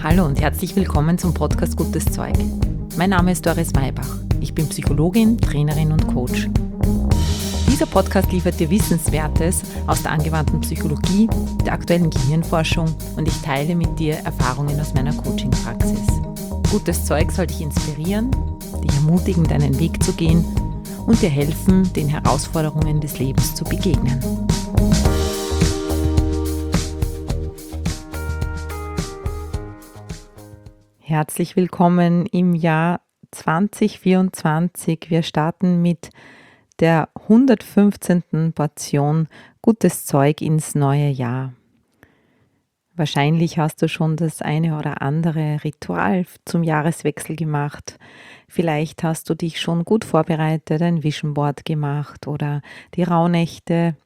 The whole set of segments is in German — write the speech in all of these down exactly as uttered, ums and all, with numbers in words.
Hallo und herzlich willkommen zum Podcast Gutes Zeug. Mein Name ist Doris Maybach. Ich bin Psychologin, Trainerin und Coach. Dieser Podcast liefert dir Wissenswertes aus der angewandten Psychologie, der aktuellen Gehirnforschung und ich teile mit dir Erfahrungen aus meiner Coaching-Praxis. Gutes Zeug soll dich inspirieren, dich ermutigen, deinen Weg zu gehen und dir helfen, den Herausforderungen des Lebens zu begegnen. Herzlich willkommen im Jahr zwanzig vierundzwanzig. Wir starten mit der hundertfünfzehnten Portion Gutes Zeug ins neue Jahr. Wahrscheinlich hast du schon das eine oder andere Ritual zum Jahreswechsel gemacht. Vielleicht hast du dich schon gut vorbereitet, ein Vision Board gemacht oder die Rauhnächte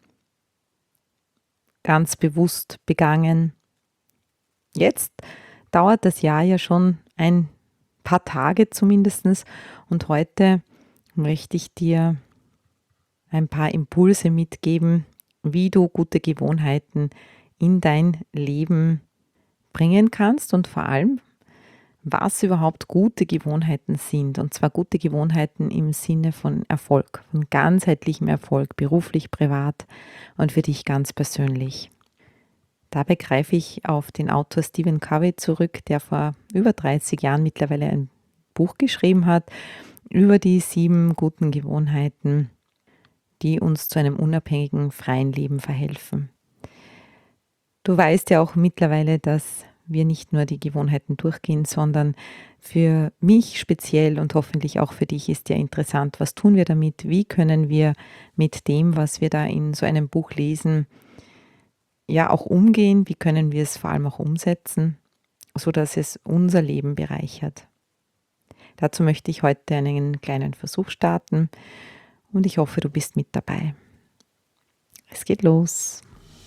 ganz bewusst begangen. Jetzt dauert das Jahr ja schon ein paar Tage zumindest und heute möchte ich dir ein paar Impulse mitgeben, wie du gute Gewohnheiten in dein Leben bringen kannst und vor allem, was überhaupt gute Gewohnheiten sind. Und zwar gute Gewohnheiten im Sinne von Erfolg, von ganzheitlichem Erfolg, beruflich, privat und für dich ganz persönlich. Dabei greife ich auf den Autor Stephen Covey zurück, der vor über dreißig Jahren mittlerweile ein Buch geschrieben hat über die sieben guten Gewohnheiten, die uns zu einem unabhängigen, freien Leben verhelfen. Du weißt ja auch mittlerweile, dass wir nicht nur die Gewohnheiten durchgehen, sondern für mich speziell und hoffentlich auch für dich ist ja interessant, was tun wir damit, wie können wir mit dem, was wir da in so einem Buch lesen, ja auch umgehen, wie können wir es vor allem auch umsetzen, sodass es unser Leben bereichert. Dazu möchte ich heute einen kleinen Versuch starten und ich hoffe, du bist mit dabei. Es geht los.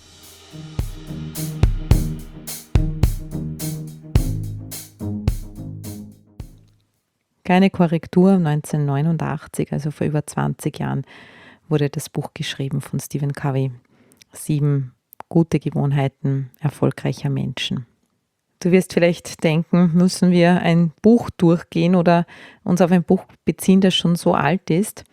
Kleine Korrektur, neunzehnhundertneunundachtzig, also vor über zwanzig Jahren, wurde das Buch geschrieben von Stephen Covey. Sieben gute Gewohnheiten erfolgreicher Menschen. Du wirst vielleicht denken, müssen wir ein Buch durchgehen oder uns auf ein Buch beziehen, das schon so alt ist.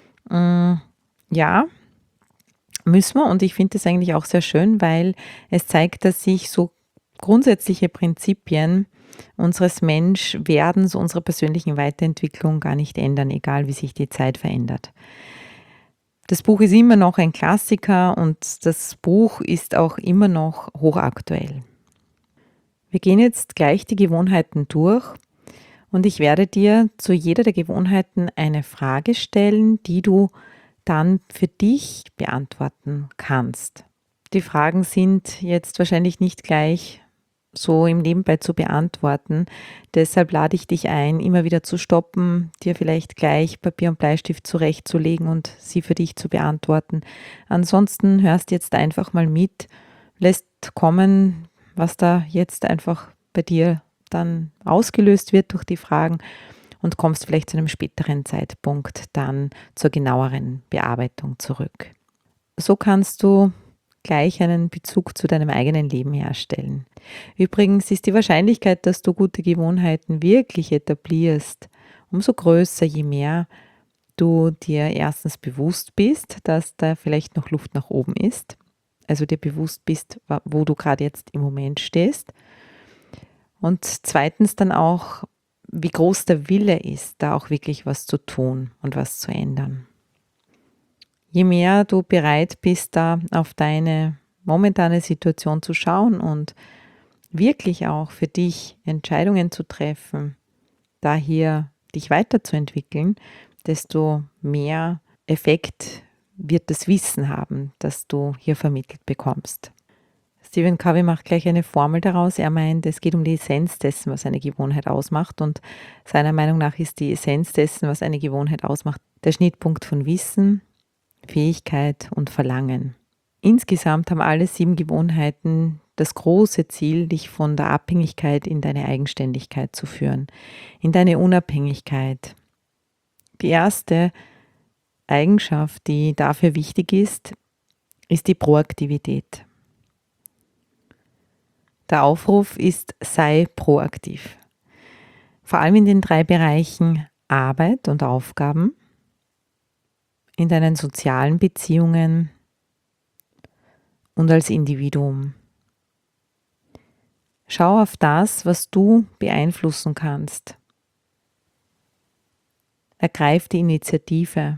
Ja, müssen wir und ich finde das eigentlich auch sehr schön, weil es zeigt, dass sich so grundsätzliche Prinzipien unseres Menschwerdens, unserer persönlichen Weiterentwicklung gar nicht ändern, egal wie sich die Zeit verändert. Das Buch ist immer noch ein Klassiker und das Buch ist auch immer noch hochaktuell. Wir gehen jetzt gleich die Gewohnheiten durch und ich werde dir zu jeder der Gewohnheiten eine Frage stellen, die du dann für dich beantworten kannst. Die Fragen sind jetzt wahrscheinlich nicht gleich so im Nebenbei zu beantworten. Deshalb lade ich dich ein, immer wieder zu stoppen, dir vielleicht gleich Papier und Bleistift zurechtzulegen und sie für dich zu beantworten. Ansonsten hörst jetzt einfach mal mit, lässt kommen, was da jetzt einfach bei dir dann ausgelöst wird durch die Fragen und kommst vielleicht zu einem späteren Zeitpunkt dann zur genaueren Bearbeitung zurück. So kannst du gleich einen Bezug zu deinem eigenen Leben herstellen. Übrigens ist die Wahrscheinlichkeit, dass du gute Gewohnheiten wirklich etablierst, umso größer, je mehr du dir erstens bewusst bist, dass da vielleicht noch Luft nach oben ist, also dir bewusst bist, wo du gerade jetzt im Moment stehst und zweitens dann auch, wie groß der Wille ist, da auch wirklich was zu tun und was zu ändern. Je mehr du bereit bist, da auf deine momentane Situation zu schauen und wirklich auch für dich Entscheidungen zu treffen, da hier dich weiterzuentwickeln, desto mehr Effekt wird das Wissen haben, das du hier vermittelt bekommst. Stephen Covey macht gleich eine Formel daraus. Er meint, es geht um die Essenz dessen, was eine Gewohnheit ausmacht und seiner Meinung nach ist die Essenz dessen, was eine Gewohnheit ausmacht, der Schnittpunkt von Wissen, Fähigkeit und Verlangen. Insgesamt haben alle sieben Gewohnheiten das große Ziel, dich von der Abhängigkeit in deine Eigenständigkeit zu führen, in deine Unabhängigkeit. Die erste Eigenschaft, die dafür wichtig ist, ist die Proaktivität. Der Aufruf ist: sei proaktiv. Vor allem in den drei Bereichen Arbeit und Aufgaben, in deinen sozialen Beziehungen und als Individuum. Schau auf das, was du beeinflussen kannst. Ergreif die Initiative.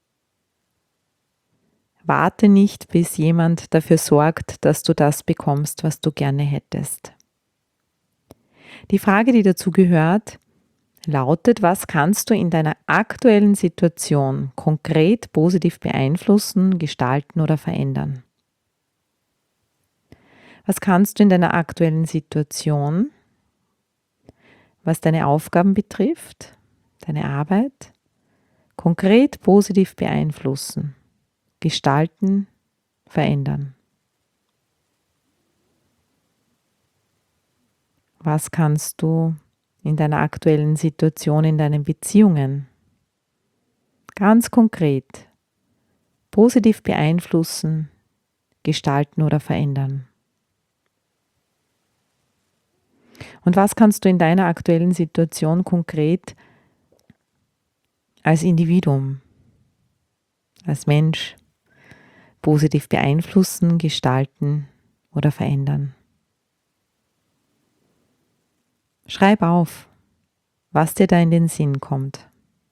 Warte nicht, bis jemand dafür sorgt, dass du das bekommst, was du gerne hättest. Die Frage, die dazu gehört, lautet: Was kannst du in deiner aktuellen Situation konkret positiv beeinflussen, gestalten oder verändern? Was kannst du in deiner aktuellen Situation, was deine Aufgaben betrifft, deine Arbeit, konkret positiv beeinflussen, gestalten, verändern? Was kannst du in deiner aktuellen Situation, in deinen Beziehungen ganz konkret positiv beeinflussen, gestalten oder verändern? Und was kannst du in deiner aktuellen Situation konkret als Individuum, als Mensch positiv beeinflussen, gestalten oder verändern? Schreib auf, was dir da in den Sinn kommt.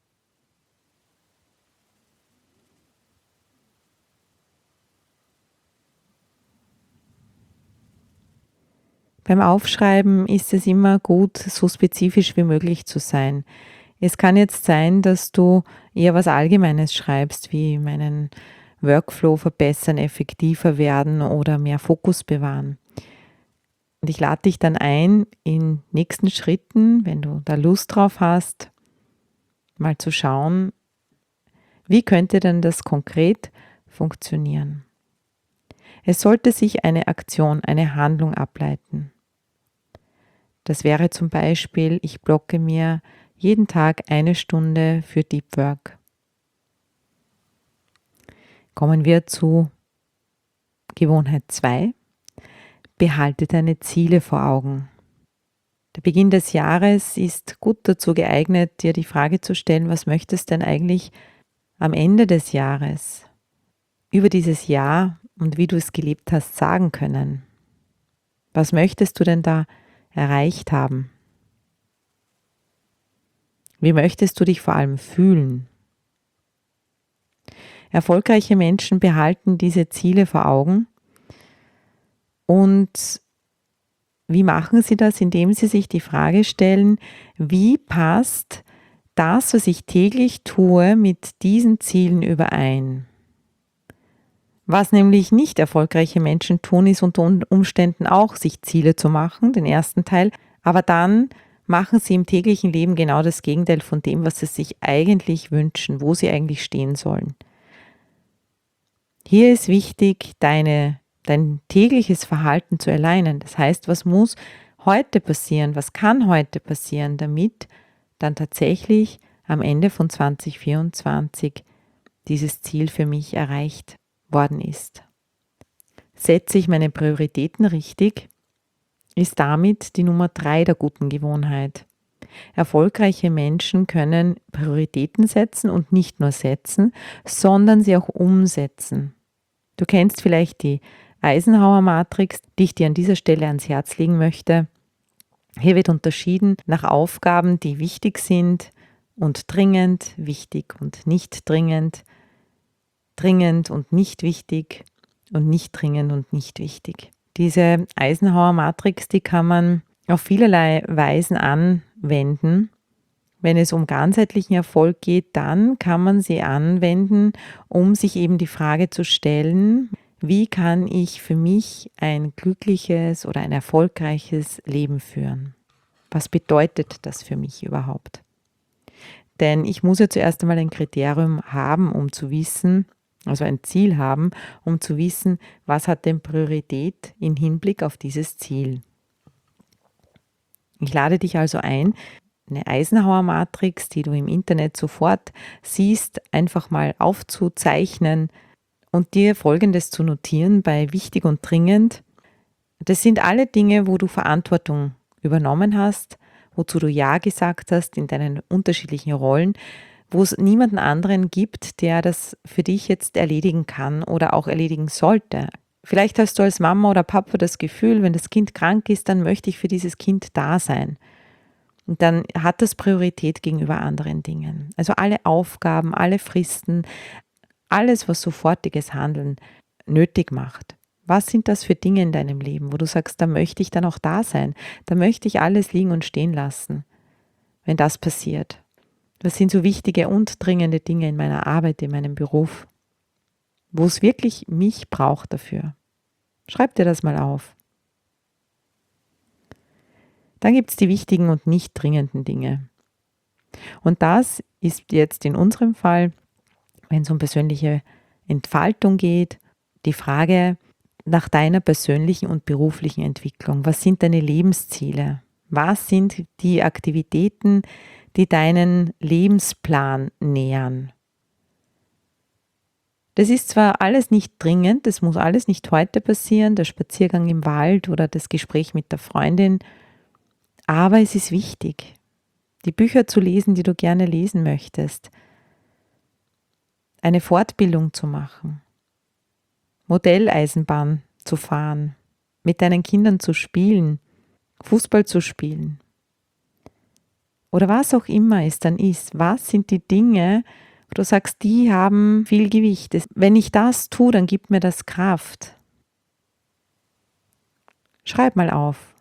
Beim Aufschreiben ist es immer gut, so spezifisch wie möglich zu sein. Es kann jetzt sein, dass du eher was Allgemeines schreibst, wie meinen Workflow verbessern, effektiver werden oder mehr Fokus bewahren. Und ich lade dich dann ein, in nächsten Schritten, wenn du da Lust drauf hast, mal zu schauen, wie könnte denn das konkret funktionieren. Es sollte sich eine Aktion, eine Handlung ableiten. Das wäre zum Beispiel: Ich blocke mir jeden Tag eine Stunde für Deep Work. Kommen wir zu Gewohnheit zwei. Behalte deine Ziele vor Augen. Der Beginn des Jahres ist gut dazu geeignet, dir die Frage zu stellen: Was möchtest du denn eigentlich am Ende des Jahres über dieses Jahr und wie du es gelebt hast sagen können? Was möchtest du denn da erreicht haben? Wie möchtest du dich vor allem fühlen? Erfolgreiche Menschen behalten diese Ziele vor Augen. Und wie machen sie das? Indem sie sich die Frage stellen: Wie passt das, was ich täglich tue, mit diesen Zielen überein? Was nämlich nicht erfolgreiche Menschen tun, ist unter Umständen auch, sich Ziele zu machen, den ersten Teil, aber dann machen sie im täglichen Leben genau das Gegenteil von dem, was sie sich eigentlich wünschen, wo sie eigentlich stehen sollen. Hier ist wichtig, deine, dein tägliches Verhalten zu alignen. Das heißt, was muss heute passieren, was kann heute passieren, damit dann tatsächlich am Ende von zwanzig vierundzwanzig dieses Ziel für mich erreicht worden ist. Setze ich meine Prioritäten richtig, ist damit die Nummer drei der guten Gewohnheit. Erfolgreiche Menschen können Prioritäten setzen und nicht nur setzen, sondern sie auch umsetzen. Du kennst vielleicht die Eisenhower-Matrix, die ich dir an dieser Stelle ans Herz legen möchte. Hier wird unterschieden nach Aufgaben, die wichtig sind und dringend, wichtig und nicht dringend, dringend und nicht wichtig und nicht dringend und nicht wichtig. Diese Eisenhower-Matrix, die kann man auf vielerlei Weisen anwenden. Wenn es um ganzheitlichen Erfolg geht, dann kann man sie anwenden, um sich eben die Frage zu stellen: Wie kann ich für mich ein glückliches oder ein erfolgreiches Leben führen? Was bedeutet das für mich überhaupt? Denn ich muss ja zuerst einmal ein Kriterium haben, um zu wissen, also ein Ziel haben, um zu wissen, was hat denn Priorität im Hinblick auf dieses Ziel. Ich lade dich also ein, eine Eisenhower-Matrix, die du im Internet sofort siehst, einfach mal aufzuzeichnen und dir Folgendes zu notieren bei wichtig und dringend. Das sind alle Dinge, wo du Verantwortung übernommen hast, wozu du Ja gesagt hast in deinen unterschiedlichen Rollen, wo es niemanden anderen gibt, der das für dich jetzt erledigen kann oder auch erledigen sollte. Vielleicht hast du als Mama oder Papa das Gefühl, wenn das Kind krank ist, dann möchte ich für dieses Kind da sein. Und dann hat das Priorität gegenüber anderen Dingen. Also alle Aufgaben, alle Fristen, alles, was sofortiges Handeln nötig macht. Was sind das für Dinge in deinem Leben, wo du sagst, da möchte ich dann auch da sein, da möchte ich alles liegen und stehen lassen, wenn das passiert? Was sind so wichtige und dringende Dinge in meiner Arbeit, in meinem Beruf, wo es wirklich mich braucht dafür? Schreib dir das mal auf. Dann gibt es die wichtigen und nicht dringenden Dinge. Und das ist jetzt in unserem Fall, wenn es um persönliche Entfaltung geht, die Frage nach deiner persönlichen und beruflichen Entwicklung. Was sind deine Lebensziele? Was sind die Aktivitäten, die deinen Lebensplan nähern? Das ist zwar alles nicht dringend, das muss alles nicht heute passieren, der Spaziergang im Wald oder das Gespräch mit der Freundin, aber es ist wichtig, die Bücher zu lesen, die du gerne lesen möchtest, eine Fortbildung zu machen, Modelleisenbahn zu fahren, mit deinen Kindern zu spielen, Fußball zu spielen oder was auch immer es dann ist. Was sind die Dinge, wo du sagst, die haben viel Gewicht. Wenn ich das tue, dann gibt mir das Kraft. Schreib mal auf.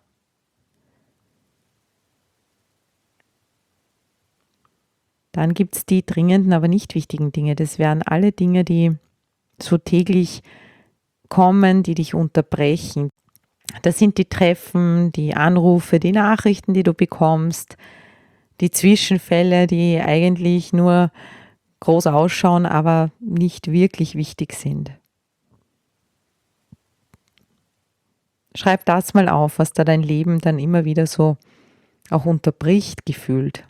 Dann gibt es die dringenden, aber nicht wichtigen Dinge. Das wären alle Dinge, die so täglich kommen, die dich unterbrechen. Das sind die Treffen, die Anrufe, die Nachrichten, die du bekommst, die Zwischenfälle, die eigentlich nur groß ausschauen, aber nicht wirklich wichtig sind. Schreib das mal auf, was da dein Leben dann immer wieder so auch unterbricht, gefühlt.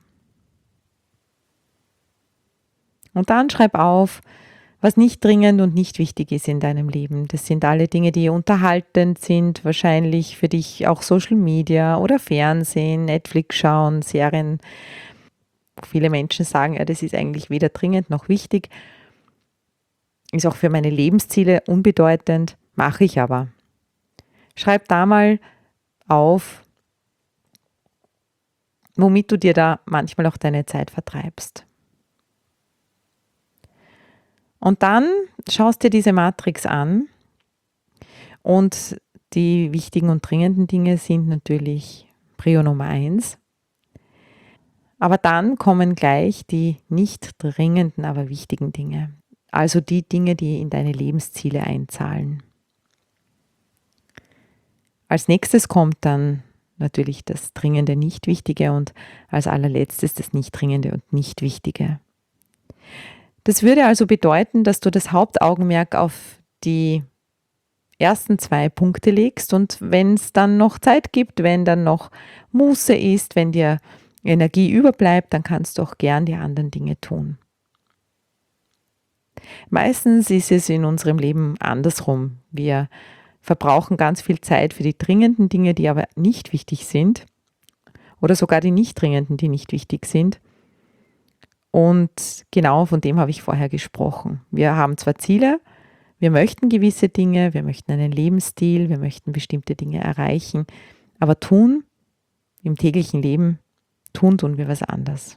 Und dann schreib auf, was nicht dringend und nicht wichtig ist in deinem Leben. Das sind alle Dinge, die unterhaltend sind, wahrscheinlich für dich auch Social Media oder Fernsehen, Netflix schauen, Serien. Viele Menschen sagen, ja, das ist eigentlich weder dringend noch wichtig. Ist auch für meine Lebensziele unbedeutend, mache ich aber. Schreib da mal auf, womit du dir da manchmal auch deine Zeit vertreibst. Und dann schaust dir diese Matrix an und die wichtigen und dringenden Dinge sind natürlich Prio Nummer eins. Aber dann kommen gleich die nicht dringenden, aber wichtigen Dinge. Also die Dinge, die in deine Lebensziele einzahlen. Als nächstes kommt dann natürlich das Dringende, Nicht-Wichtige und als allerletztes das Nicht-Dringende und Nicht-Wichtige. Das würde also bedeuten, dass du das Hauptaugenmerk auf die ersten zwei Punkte legst und wenn es dann noch Zeit gibt, wenn dann noch Muße ist, wenn dir Energie überbleibt, dann kannst du auch gern die anderen Dinge tun. Meistens ist es in unserem Leben andersrum. Wir verbrauchen ganz viel Zeit für die dringenden Dinge, die aber nicht wichtig sind oder sogar die nicht dringenden, die nicht wichtig sind. Und genau von dem habe ich vorher gesprochen. Wir haben zwar Ziele, wir möchten gewisse Dinge, wir möchten einen Lebensstil, wir möchten bestimmte Dinge erreichen, aber tun im täglichen Leben, tun tun wir was anderes.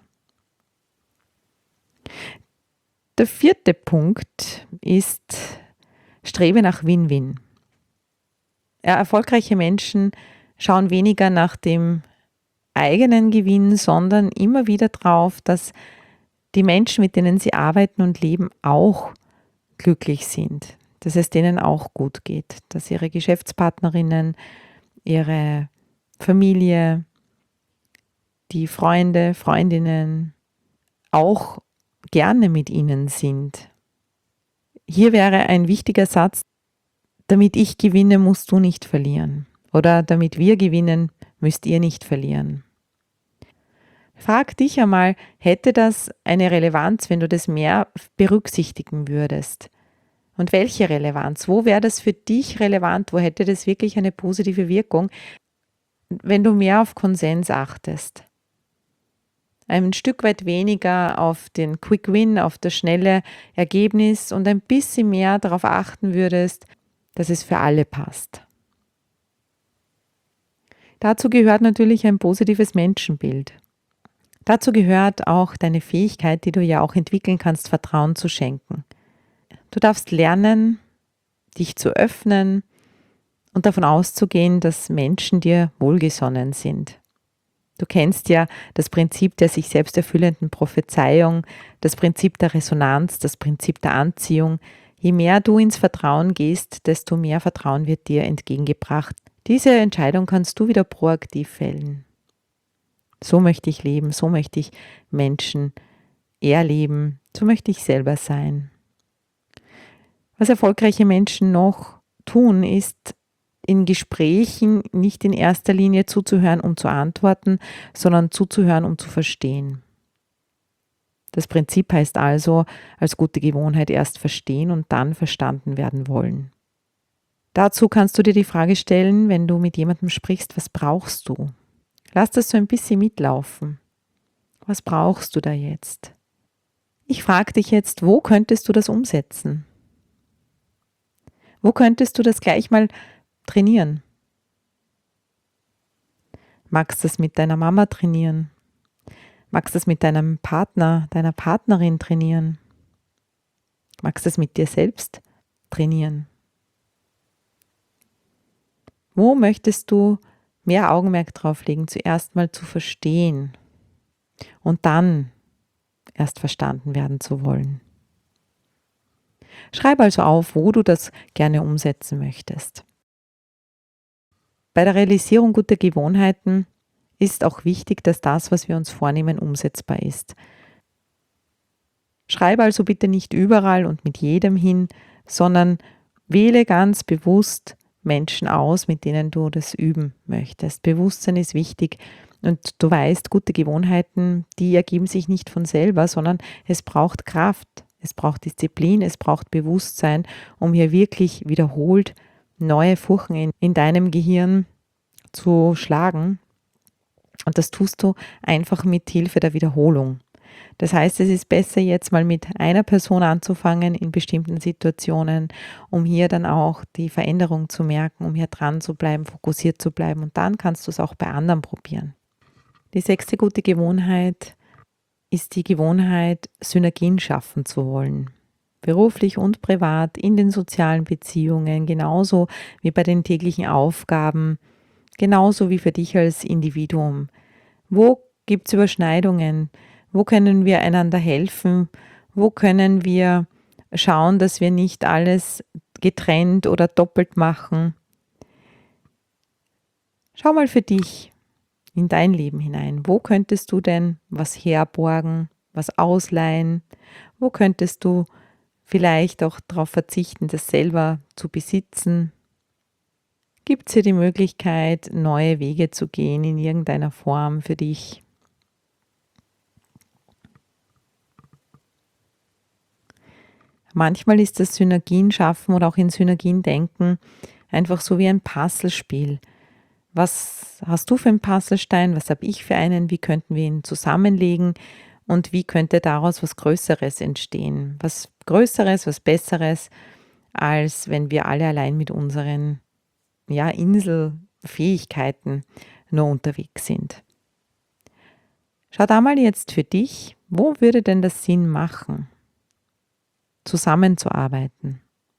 Der vierte Punkt ist, strebe nach Win-Win. Ja, erfolgreiche Menschen schauen weniger nach dem eigenen Gewinn, sondern immer wieder drauf, dass die Menschen, mit denen sie arbeiten und leben, auch glücklich sind, dass es denen auch gut geht, dass ihre Geschäftspartnerinnen, ihre Familie, die Freunde, Freundinnen auch gerne mit ihnen sind. Hier wäre ein wichtiger Satz, damit ich gewinne, musst du nicht verlieren. Oder damit wir gewinnen, müsst ihr nicht verlieren. Frag dich einmal, hätte das eine Relevanz, wenn du das mehr berücksichtigen würdest? Und welche Relevanz? Wo wäre das für dich relevant? Wo hätte das wirklich eine positive Wirkung, wenn du mehr auf Konsens achtest? Ein Stück weit weniger auf den Quick Win, auf das schnelle Ergebnis und ein bisschen mehr darauf achten würdest, dass es für alle passt. Dazu gehört natürlich ein positives Menschenbild. Dazu gehört auch deine Fähigkeit, die du ja auch entwickeln kannst, Vertrauen zu schenken. Du darfst lernen, dich zu öffnen und davon auszugehen, dass Menschen dir wohlgesonnen sind. Du kennst ja das Prinzip der sich selbst erfüllenden Prophezeiung, das Prinzip der Resonanz, das Prinzip der Anziehung. Je mehr du ins Vertrauen gehst, desto mehr Vertrauen wird dir entgegengebracht. Diese Entscheidung kannst du wieder proaktiv fällen. So möchte ich leben, so möchte ich Menschen erleben, so möchte ich selber sein. Was erfolgreiche Menschen noch tun, ist in Gesprächen nicht in erster Linie zuzuhören, um zu antworten, sondern zuzuhören, um zu verstehen. Das Prinzip heißt also, als gute Gewohnheit erst verstehen und dann verstanden werden wollen. Dazu kannst du dir die Frage stellen, wenn du mit jemandem sprichst, was brauchst du? Lass das so ein bisschen mitlaufen. Was brauchst du da jetzt? Ich frage dich jetzt, wo könntest du das umsetzen? Wo könntest du das gleich mal trainieren? Magst du das mit deiner Mama trainieren? Magst du das mit deinem Partner, deiner Partnerin trainieren? Magst du das mit dir selbst trainieren? Wo möchtest du mehr Augenmerk drauf legen, zuerst mal zu verstehen und dann erst verstanden werden zu wollen? Schreib also auf, wo du das gerne umsetzen möchtest. Bei der Realisierung guter Gewohnheiten ist auch wichtig, dass das, was wir uns vornehmen, umsetzbar ist. Schreib also bitte nicht überall und mit jedem hin, sondern wähle ganz bewusst Menschen aus, mit denen du das üben möchtest. Bewusstsein ist wichtig und du weißt, gute Gewohnheiten, die ergeben sich nicht von selber, sondern es braucht Kraft, es braucht Disziplin, es braucht Bewusstsein, um hier wirklich wiederholt neue Furchen in, in deinem Gehirn zu schlagen. Und das tust du einfach mit Hilfe der Wiederholung. Das heißt, es ist besser, jetzt mal mit einer Person anzufangen in bestimmten Situationen, um hier dann auch die Veränderung zu merken, um hier dran zu bleiben, fokussiert zu bleiben. Und dann kannst du es auch bei anderen probieren. Die sechste gute Gewohnheit ist die Gewohnheit, Synergien schaffen zu wollen. Beruflich und privat, in den sozialen Beziehungen, genauso wie bei den täglichen Aufgaben, genauso wie für dich als Individuum. Wo gibt es Überschneidungen? Wo können wir einander helfen? Wo können wir schauen, dass wir nicht alles getrennt oder doppelt machen? Schau mal für dich in dein Leben hinein. Wo könntest du denn was herborgen, was ausleihen? Wo könntest du vielleicht auch darauf verzichten, das selber zu besitzen? Gibt es hier die Möglichkeit, neue Wege zu gehen in irgendeiner Form für dich? Manchmal ist das Synergien schaffen oder auch in Synergien denken einfach so wie ein Puzzlespiel. Was hast du für einen Puzzlestein? Was habe ich für einen? Wie könnten wir ihn zusammenlegen? Und wie könnte daraus was Größeres entstehen? Was Größeres, was Besseres, als wenn wir alle allein mit unseren ja, Inselfähigkeiten nur unterwegs sind. Schau da mal jetzt für dich, wo würde denn das Sinn machen, zusammenzuarbeiten?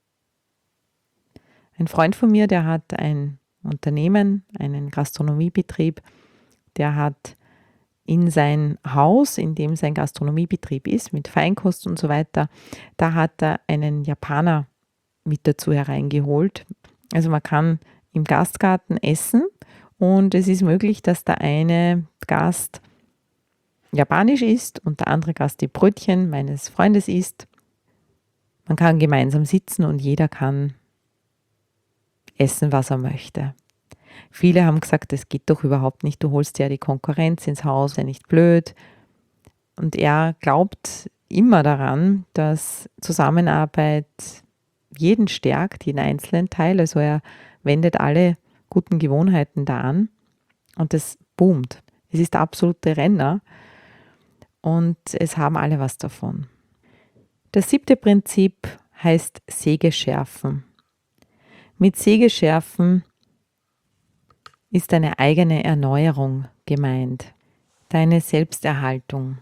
Ein Freund von mir, der hat ein Unternehmen, einen Gastronomiebetrieb, der hat in sein Haus, in dem sein Gastronomiebetrieb ist, mit Feinkost und so weiter, da hat er einen Japaner mit dazu hereingeholt. Also man kann im Gastgarten essen und es ist möglich, dass der eine Gast japanisch isst und der andere Gast die Brötchen meines Freundes isst. Man kann gemeinsam sitzen und jeder kann essen, was er möchte. Viele haben gesagt, das geht doch überhaupt nicht, du holst ja die Konkurrenz ins Haus, wäre nicht blöd. Und er glaubt immer daran, dass Zusammenarbeit jeden stärkt, jeden einzelnen Teil. Also er wendet alle guten Gewohnheiten da an und das boomt. Es ist der absolute Renner und es haben alle was davon. Das siebte Prinzip heißt Säge schärfen. Mit Säge schärfen ist deine eigene Erneuerung gemeint, deine Selbsterhaltung.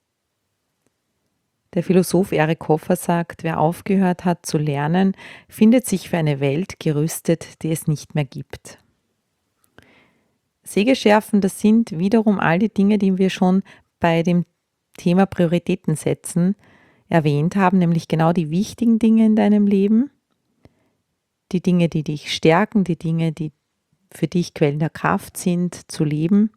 Der Philosoph Erich Hoffer sagt, wer aufgehört hat zu lernen, findet sich für eine Welt gerüstet, die es nicht mehr gibt. Säge schärfen, das sind wiederum all die Dinge, die wir schon bei dem Thema Prioritäten setzen erwähnt haben, nämlich genau die wichtigen Dinge in deinem Leben, die Dinge, die dich stärken, die Dinge, die für dich Quellen der Kraft sind, zu leben.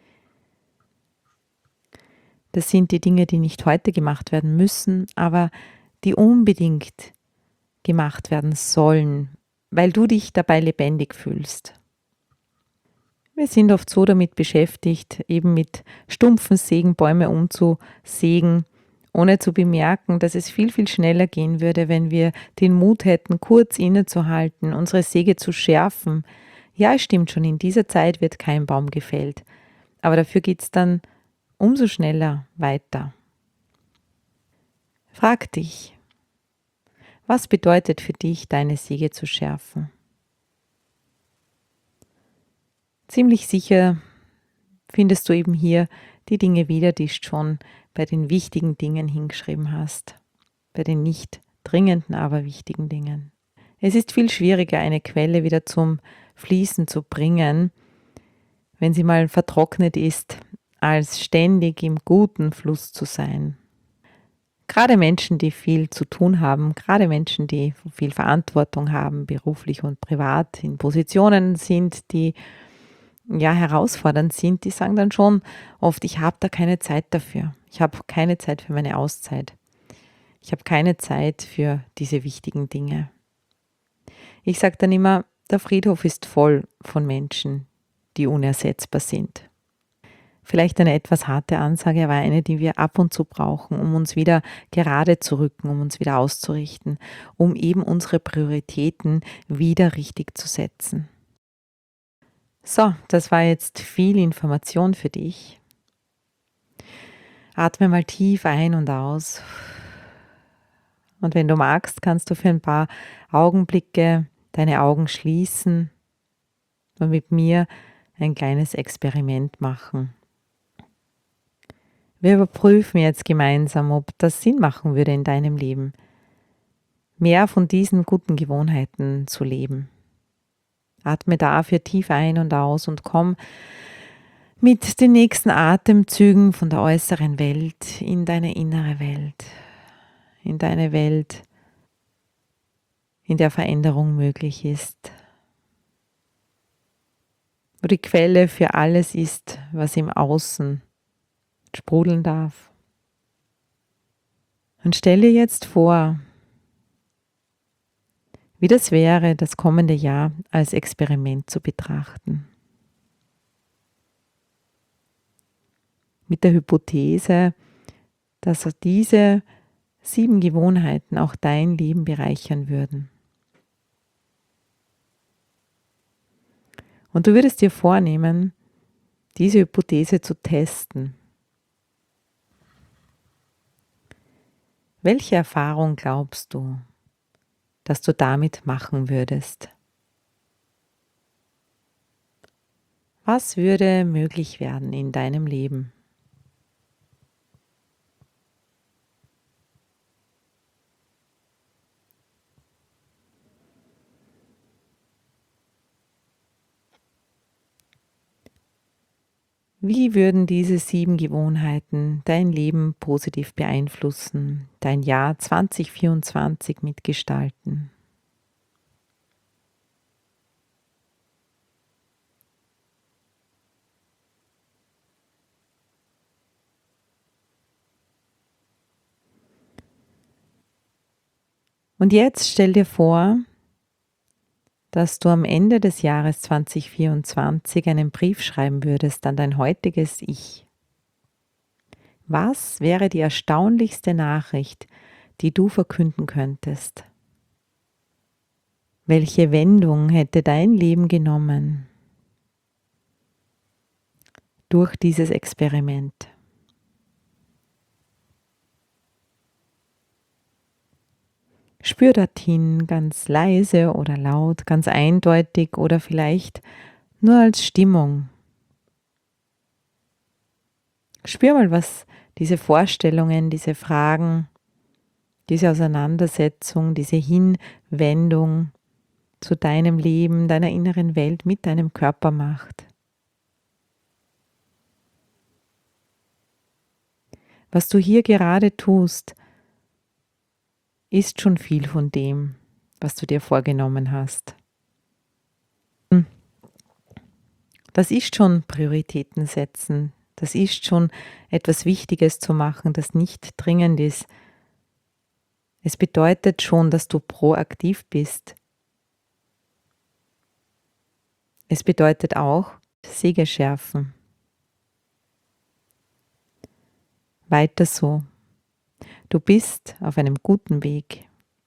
Das sind die Dinge, die nicht heute gemacht werden müssen, aber die unbedingt gemacht werden sollen, weil du dich dabei lebendig fühlst. Wir sind oft so damit beschäftigt, eben mit stumpfen Sägen Bäume umzusägen, ohne zu bemerken, dass es viel, viel schneller gehen würde, wenn wir den Mut hätten, kurz innezuhalten, unsere Säge zu schärfen. Ja, es stimmt schon, in dieser Zeit wird kein Baum gefällt, aber dafür geht es dann umso schneller weiter. Frag dich, was bedeutet für dich, deine Säge zu schärfen? Ziemlich sicher findest du eben hier die Dinge wieder, die du schon bei den wichtigen Dingen hingeschrieben hast. Bei den nicht dringenden, aber wichtigen Dingen. Es ist viel schwieriger, eine Quelle wieder zum Fließen zu bringen, wenn sie mal vertrocknet ist, als ständig im guten Fluss zu sein. Gerade Menschen, die viel zu tun haben, gerade Menschen, die viel Verantwortung haben, beruflich und privat, in Positionen sind, die ja herausfordernd sind, die sagen dann schon oft, ich habe da keine Zeit dafür. Ich habe keine Zeit für meine Auszeit. Ich habe keine Zeit für diese wichtigen Dinge. Ich sage dann immer, der Friedhof ist voll von Menschen, die unersetzbar sind. Vielleicht eine etwas harte Ansage, aber eine, die wir ab und zu brauchen, um uns wieder gerade zu rücken, um uns wieder auszurichten, um eben unsere Prioritäten wieder richtig zu setzen. So, das war jetzt viel Information für dich. Atme mal tief ein und aus. Und wenn du magst, kannst du für ein paar Augenblicke deine Augen schließen und mit mir ein kleines Experiment machen. Wir überprüfen jetzt gemeinsam, ob das Sinn machen würde in deinem Leben, mehr von diesen guten Gewohnheiten zu leben. Atme dafür tief ein und aus und komm mit den nächsten Atemzügen von der äußeren Welt in deine innere Welt, in deine Welt, in der Veränderung möglich ist, wo die Quelle für alles ist, was im Außen sprudeln darf. Und stell dir jetzt vor, wie das wäre, das kommende Jahr als Experiment zu betrachten. Mit der Hypothese, dass diese sieben Gewohnheiten auch dein Leben bereichern würden. Und du würdest dir vornehmen, diese Hypothese zu testen. Welche Erfahrung glaubst du, dass du damit machen würdest? Was würde möglich werden in deinem Leben? Wie würden diese sieben Gewohnheiten dein Leben positiv beeinflussen, dein Jahr zwanzig vierundzwanzig mitgestalten? Und jetzt stell dir vor, dass du am Ende des Jahres zwanzig vierundzwanzig einen Brief schreiben würdest an dein heutiges Ich. Was wäre die erstaunlichste Nachricht, die du verkünden könntest? Welche Wendung hätte dein Leben genommen durch dieses Experiment? Spür dorthin, ganz leise oder laut, ganz eindeutig oder vielleicht nur als Stimmung. Spür mal, was diese Vorstellungen, diese Fragen, diese Auseinandersetzung, diese Hinwendung zu deinem Leben, deiner inneren Welt mit deinem Körper macht. Was du hier gerade tust, ist schon viel von dem, was du dir vorgenommen hast. Das ist schon Prioritäten setzen. Das ist schon etwas Wichtiges zu machen, das nicht dringend ist. Es bedeutet schon, dass du proaktiv bist. Es bedeutet auch Segel schärfen. Weiter so. Du bist auf einem guten Weg.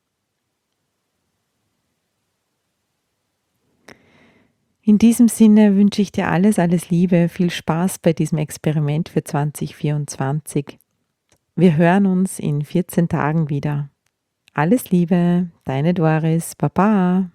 In diesem Sinne wünsche ich dir alles, alles Liebe, viel Spaß bei diesem Experiment für zwanzig vierundzwanzig. Wir hören uns in vierzehn Tagen wieder. Alles Liebe, deine Doris, Baba.